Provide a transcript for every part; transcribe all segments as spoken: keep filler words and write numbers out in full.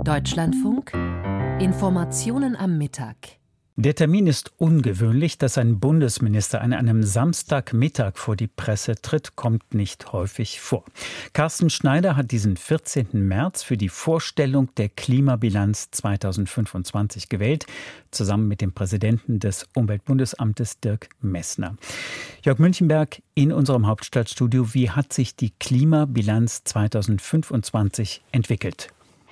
Deutschlandfunk Informationen am Mittag. Der Termin ist ungewöhnlich, dass ein Bundesminister an einem Samstagmittag vor die Presse tritt, kommt nicht häufig vor. Carsten Schneider hat diesen vierzehnten März für die Vorstellung der Klimabilanz zweitausendfünfundzwanzig gewählt, zusammen mit dem Präsidenten des Umweltbundesamtes Dirk Messner. Jörg Münchenberg in unserem Hauptstadtstudio, wie hat sich die Klimabilanz zweitausendfünfundzwanzig entwickelt?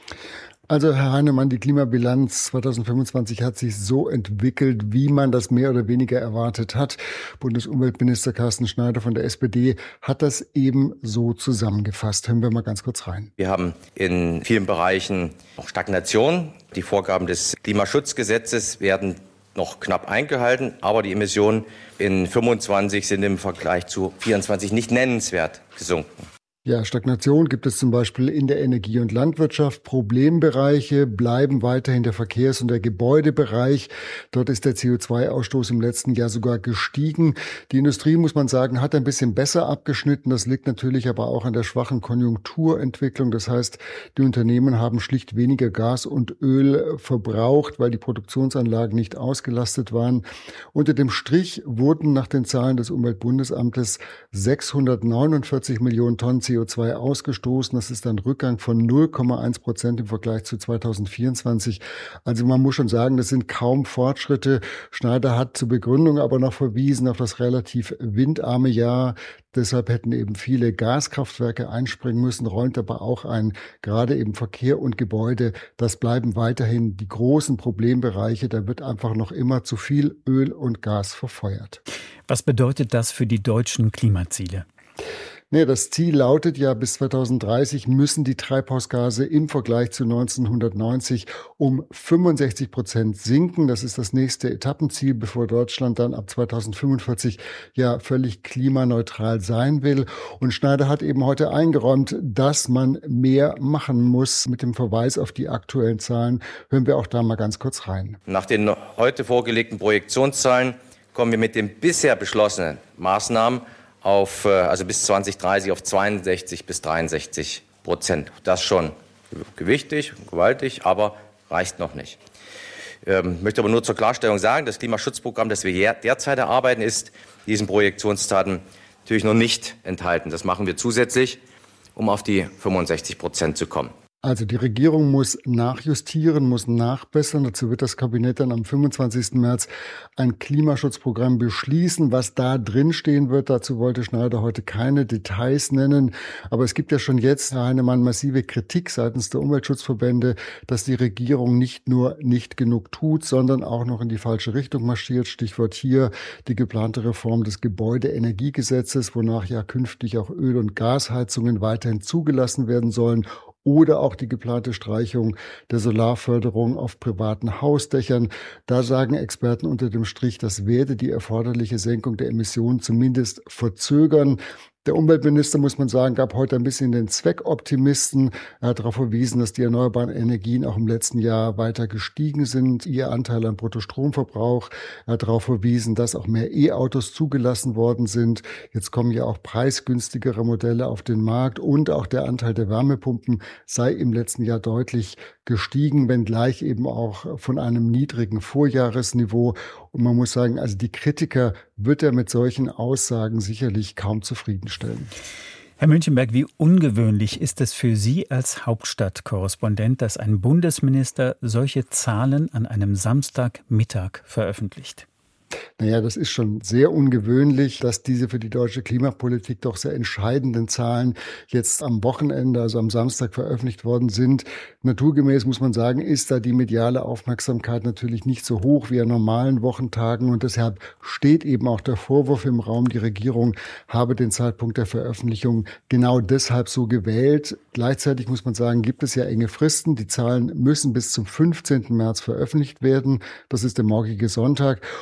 Also Herr Heinemann, die Klimabilanz zweitausendfünfundzwanzig hat sich so entwickelt, wie man das mehr oder weniger erwartet hat. Bundesumweltminister Carsten Schneider von der S P D hat das eben so zusammengefasst. Hören wir mal ganz kurz rein. Wir haben in vielen Bereichen noch Stagnation. Die Vorgaben des Klimaschutzgesetzes werden noch knapp eingehalten, aber die Emissionen in fünfundzwanzig sind im Vergleich zu vierundzwanzig nicht nennenswert gesunken. Ja, Stagnation gibt es zum Beispiel in der Energie- und Landwirtschaft. Problembereiche bleiben weiterhin der Verkehrs- und der Gebäudebereich. Dort ist der C O zwei Ausstoß im letzten Jahr sogar gestiegen. Die Industrie, muss man sagen, hat ein bisschen besser abgeschnitten. Das liegt natürlich aber auch an der schwachen Konjunkturentwicklung. Das heißt, die Unternehmen haben schlicht weniger Gas und Öl verbraucht, weil die Produktionsanlagen nicht ausgelastet waren. Unter dem Strich wurden nach den Zahlen des Umweltbundesamtes sechshundertneunundvierzig Millionen Tonnen C O zwei ausgestoßen. Das ist ein Rückgang von null Komma eins Prozent im Vergleich zu zweitausendvierundzwanzig. Also man muss schon sagen, das sind kaum Fortschritte. Schneider hat zur Begründung aber noch verwiesen auf das relativ windarme Jahr. Deshalb hätten eben viele Gaskraftwerke einspringen müssen, räumt aber auch ein, gerade eben Verkehr und Gebäude, das bleiben weiterhin die großen Problembereiche. Da wird einfach noch immer zu viel Öl und Gas verfeuert. Was bedeutet das für die deutschen Klimaziele? Nee, das Ziel lautet ja, bis zweitausenddreißig müssen die Treibhausgase im Vergleich zu neunzehnhundertneunzig um fünfundsechzig Prozent sinken. Das ist das nächste Etappenziel, bevor Deutschland dann ab zweitausendfünfundvierzig ja völlig klimaneutral sein will. Und Schneider hat eben heute eingeräumt, dass man mehr machen muss. Mit dem Verweis auf die aktuellen Zahlen hören wir auch da mal ganz kurz rein. Nach den heute vorgelegten Projektionszahlen kommen wir mit den bisher beschlossenen Maßnahmen auf, also bis zweitausenddreißig auf zweiundsechzig bis dreiundsechzig Prozent. Das schon gewichtig, gewaltig, aber reicht noch nicht. Ich ähm, möchte aber nur zur Klarstellung sagen, das Klimaschutzprogramm, das wir derzeit erarbeiten, ist diesen Projektionstaten natürlich noch nicht enthalten. Das machen wir zusätzlich, um auf die fünfundsechzig Prozent zu kommen. Also die Regierung muss nachjustieren, muss nachbessern. Dazu wird das Kabinett dann am fünfundzwanzigsten März ein Klimaschutzprogramm beschließen. Was da drinstehen wird, dazu wollte Schneider heute keine Details nennen. Aber es gibt ja schon jetzt, Herr Heinemann, massive Kritik seitens der Umweltschutzverbände, dass die Regierung nicht nur nicht genug tut, sondern auch noch in die falsche Richtung marschiert. Stichwort hier die geplante Reform des Gebäudeenergiegesetzes, wonach ja künftig auch Öl- und Gasheizungen weiterhin zugelassen werden sollen. Oder auch die geplante Streichung der Solarförderung auf privaten Hausdächern. Da sagen Experten unter dem Strich, das werde die erforderliche Senkung der Emissionen zumindest verzögern. Der Umweltminister, muss man sagen, gab heute ein bisschen den Zweckoptimisten. Er hat darauf verwiesen, dass die erneuerbaren Energien auch im letzten Jahr weiter gestiegen sind, ihr Anteil am Bruttostromverbrauch. Er hat darauf verwiesen, dass auch mehr E-Autos zugelassen worden sind. Jetzt kommen ja auch preisgünstigere Modelle auf den Markt und auch der Anteil der Wärmepumpen sei im letzten Jahr deutlich gestiegen, wenngleich eben auch von einem niedrigen Vorjahresniveau. Und man muss sagen, also die Kritiker wird er mit solchen Aussagen sicherlich kaum zufriedenstellen. Herr Münchenberg, wie ungewöhnlich ist es für Sie als Hauptstadtkorrespondent, dass ein Bundesminister solche Zahlen an einem Samstagmittag veröffentlicht? Naja, das ist schon sehr ungewöhnlich, dass diese für die deutsche Klimapolitik doch sehr entscheidenden Zahlen jetzt am Wochenende, also am Samstag, veröffentlicht worden sind. Naturgemäß muss man sagen, ist da die mediale Aufmerksamkeit natürlich nicht so hoch wie an normalen Wochentagen. Und deshalb steht eben auch der Vorwurf im Raum, die Regierung habe den Zeitpunkt der Veröffentlichung genau deshalb so gewählt. Gleichzeitig muss man sagen, gibt es ja enge Fristen. Die Zahlen müssen bis zum fünfzehnten März veröffentlicht werden. Das ist der morgige Sonntag. Und die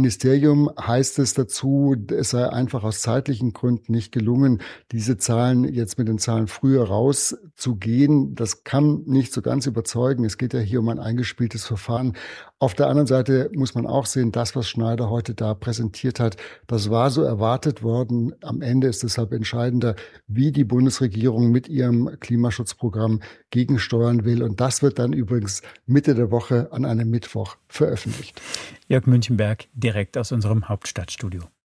Ministerium heißt es dazu, es sei einfach aus zeitlichen Gründen nicht gelungen, diese Zahlen jetzt mit den Zahlen früher rauszugehen. Das kann nicht so ganz überzeugen. Es geht ja hier um ein eingespieltes Verfahren. Auf der anderen Seite muss man auch sehen, das, was Schneider heute da präsentiert hat, das war so erwartet worden. Am Ende ist deshalb entscheidender, wie die Bundesregierung mit ihrem Klimaschutzprogramm gegensteuern will. Und das wird dann übrigens Mitte der Woche an einem Mittwoch veröffentlicht. Jörg Münchenberg direkt aus unserem Hauptstadtstudio.